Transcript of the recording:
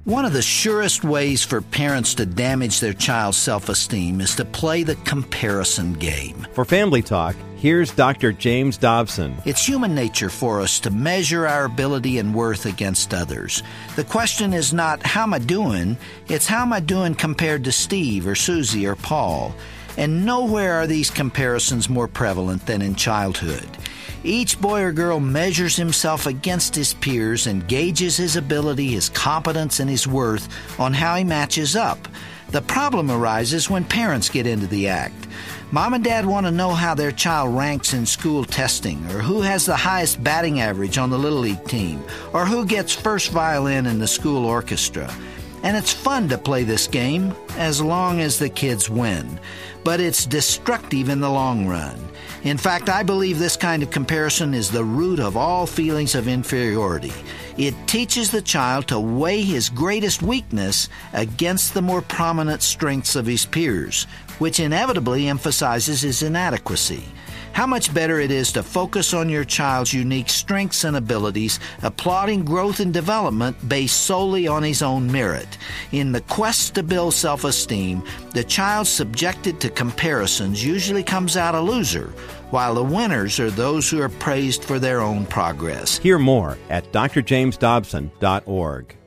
One of the surest ways for parents to damage their child's self-esteem is to play the comparison game. For Family Talk, here's Dr. James Dobson. It's human nature for us to measure our ability and worth against others. The question is not, how am I doing? It's how am I doing compared to Steve or Susie or Paul? And nowhere are these comparisons more prevalent than in childhood. Each boy or girl measures himself against his peers and gauges his ability, his competence, and his worth on how he matches up. The problem arises when parents get into the act. Mom and Dad want to know how their child ranks in school testing, or who has the highest batting average on the Little League team, or who gets first violin in the school orchestra. And it's fun to play this game, as long as the kids win. But it's destructive in the long run. In fact, I believe this kind of comparison is the root of all feelings of inferiority. It teaches the child to weigh his greatest weakness against the more prominent strengths of his peers, which inevitably emphasizes his inadequacy. How much better it is to focus on your child's unique strengths and abilities, applauding growth and development based solely on his own merit. In the quest to build self-esteem, the child subjected to comparisons usually comes out a loser, while the winners are those who are praised for their own progress. Hear more at drjamesdobson.org.